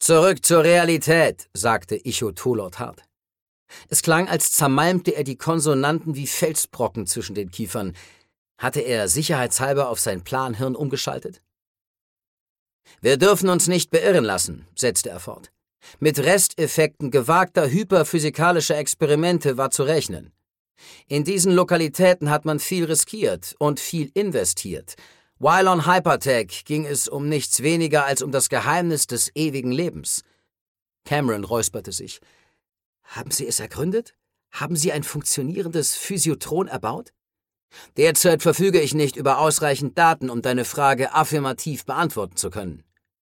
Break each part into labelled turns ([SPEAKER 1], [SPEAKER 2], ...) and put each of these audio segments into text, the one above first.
[SPEAKER 1] »Zurück zur Realität«, sagte Icho Tolort hart. Es klang, als zermalmte er die Konsonanten wie Felsbrocken zwischen den Kiefern. Hatte er sicherheitshalber auf sein Planhirn umgeschaltet? »Wir dürfen uns nicht beirren lassen«, setzte er fort. »Mit Resteffekten gewagter hyperphysikalischer Experimente war zu rechnen. In diesen Lokalitäten hat man viel riskiert und viel investiert. While on Hypertech ging es um nichts weniger als um das Geheimnis des ewigen Lebens.« Cameron räusperte sich. »Haben Sie es ergründet? Haben Sie ein funktionierendes Physiotron erbaut?« »Derzeit verfüge ich nicht über ausreichend Daten, um deine Frage affirmativ beantworten zu können.«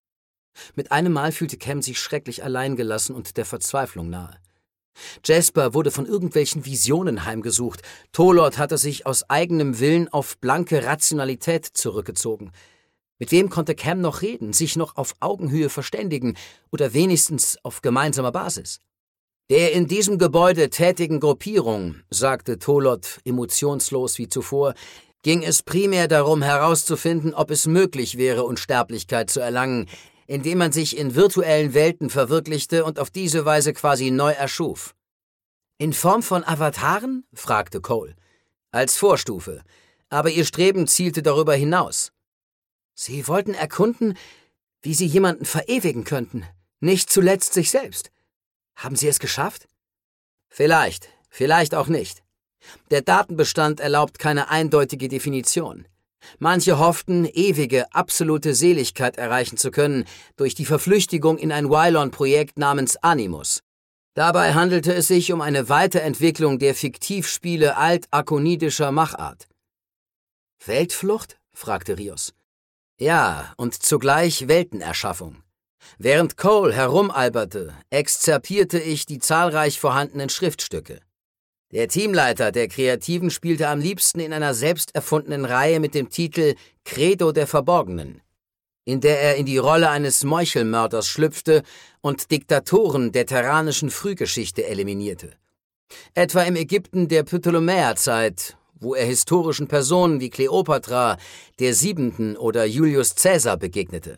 [SPEAKER 1] Mit einem Mal fühlte Cam sich schrecklich alleingelassen und der Verzweiflung nahe. Jasper wurde von irgendwelchen Visionen heimgesucht. Tolort hatte sich aus eigenem Willen auf blanke Rationalität zurückgezogen. Mit wem konnte Cam noch reden, sich noch auf Augenhöhe verständigen oder wenigstens auf gemeinsamer Basis? »Der in diesem Gebäude tätigen Gruppierung«, sagte Tolort emotionslos wie zuvor, »ging es primär darum herauszufinden, ob es möglich wäre, Unsterblichkeit zu erlangen, indem man sich in virtuellen Welten verwirklichte und auf diese Weise quasi neu erschuf.« »In Form von Avataren?« fragte Cole. »Als Vorstufe. Aber ihr Streben zielte darüber hinaus.« »Sie wollten erkunden, wie sie jemanden verewigen könnten, nicht zuletzt sich selbst. Haben Sie es geschafft?« »Vielleicht, vielleicht auch nicht. Der Datenbestand erlaubt keine eindeutige Definition. Manche hofften, ewige, absolute Seligkeit erreichen zu können durch die Verflüchtigung in ein Wylon-Projekt namens Animus. Dabei handelte es sich um eine Weiterentwicklung der Fiktivspiele alt-akonidischer Machart.« »Weltflucht?« fragte Rios. »Ja, und zugleich Weltenerschaffung. Während Cole herumalberte, exzerpierte ich die zahlreich vorhandenen Schriftstücke. Der Teamleiter der Kreativen spielte am liebsten in einer selbst erfundenen Reihe mit dem Titel »Credo der Verborgenen«, in der er in die Rolle eines Meuchelmörders schlüpfte und Diktatoren der terranischen Frühgeschichte eliminierte. Etwa im Ägypten der Ptolemäerzeit, wo er historischen Personen wie Kleopatra, der Siebenten oder Julius Caesar begegnete.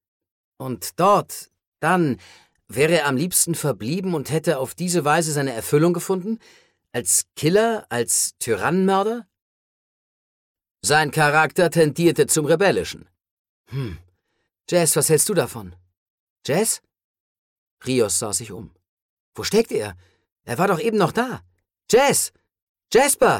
[SPEAKER 1] Und dort, dann, wäre er am liebsten verblieben und hätte auf diese Weise seine Erfüllung gefunden? Als Killer, als Tyrannenmörder? Sein Charakter tendierte zum Rebellischen. Jazz, was hältst du davon? Jazz? Rios sah sich um. Wo steckt er? Er war doch eben noch da. Jazz! Jasper!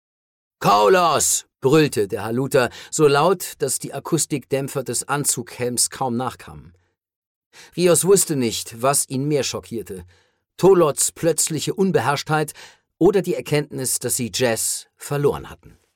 [SPEAKER 1] Kaulos! Brüllte der Haluter so laut, dass die Akustikdämpfer des Anzughelms kaum nachkamen. Rios wusste nicht, was ihn mehr schockierte: Tolorts plötzliche Unbeherrschtheit oder die Erkenntnis, dass sie Jazz verloren hatten.